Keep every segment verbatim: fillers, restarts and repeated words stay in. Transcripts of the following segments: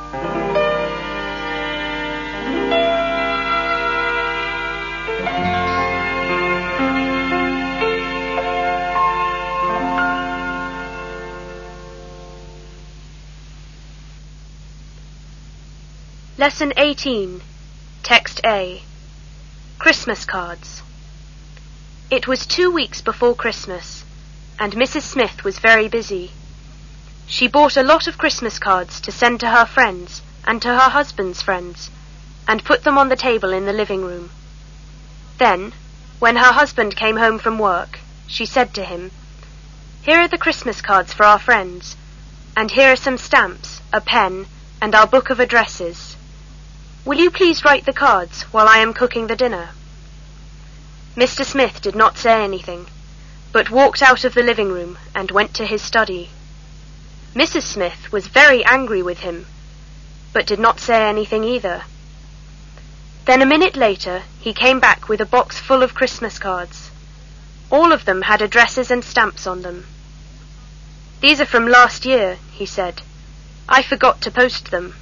Lesson eighteen, Text A. Christmas Cards. It was two weeks before Christmas, and Missus Smith was very busy. She bought a lot of Christmas cards to send to her friends and to her husband's friends, and put them on the table in the living room. Then, when her husband came home from work, she said to him, "Here are the Christmas cards for our friends, and here are some stamps, a pen, and our book of addresses. Will you please write the cards while I am cooking the dinner?" Mister Smith did not say anything, but walked out of the living room and went to his study. Missus Smith was very angry with him, but did not say anything either. Then a minute later he came back with a box full of Christmas cards. All of them had addresses and stamps on them. "These are from last year," he said. "I forgot to post them."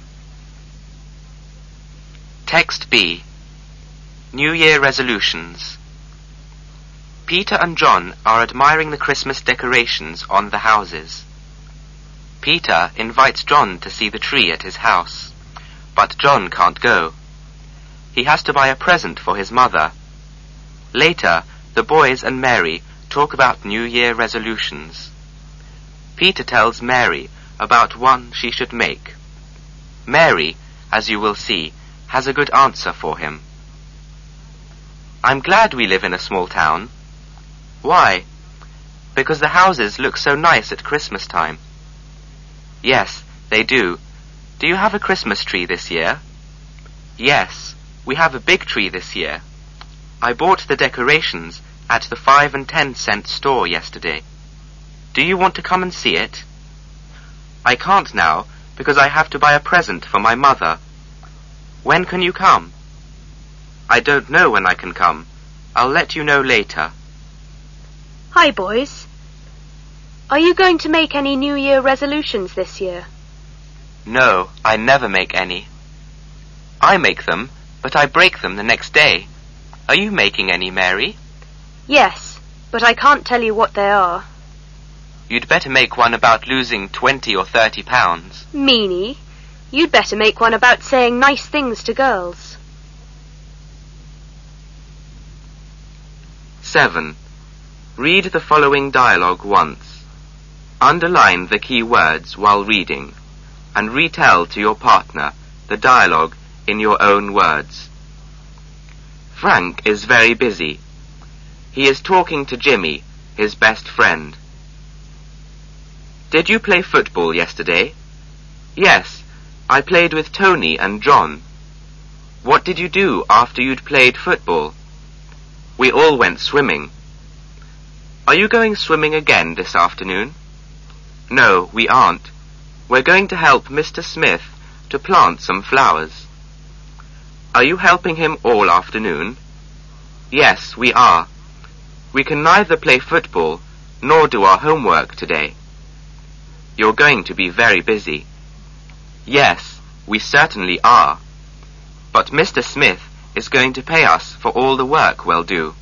Text B. New Year Resolutions. Peter and John are admiring the Christmas decorations on the houses. Peter invites John to see the tree at his house, but John can't go. He has to buy a present for his mother. Later, the boys and Mary talk about New Year resolutions. Peter tells Mary about one she should make. Mary, as you will see, has a good answer for him. "I'm glad we live in a small town." "Why?" "Because the houses look so nice at Christmas time." "Yes, they do. Do you have a Christmas tree this year?" "Yes, we have a big tree this year. I bought the decorations at the five and ten cent store yesterday. Do you want to come and see it?" "I can't now, because I have to buy a present for my mother." "When can you come?" "I don't know when I can come. I'll let you know later." Hi, boys. Are you going to make any New Year resolutions this year? No, I never make any. I make them, but I break them the next day. Are you making any, Mary? Yes, but I can't tell you what they are. You'd better make one about losing twenty or thirty pounds. Meanie. You'd better make one about saying nice things to girls. seven. Read the following dialogue once. Underline the key words while reading, and retell to your partner the dialogue in your own words. Frank is very busy. He is talking to Jimmy, his best friend. Did you play football yesterday? Yes, I played with Tony and John. What did you do after you'd played football? We all went swimming. Are you going swimming again this afternoon? No, we aren't. We're going to help Mister Smith to plant some flowers. Are you helping him all afternoon? Yes, we are. We can neither play football nor do our homework today. You're going to be very busy. Yes, we certainly are. But Mister Smith is going to pay us for all the work we'll do.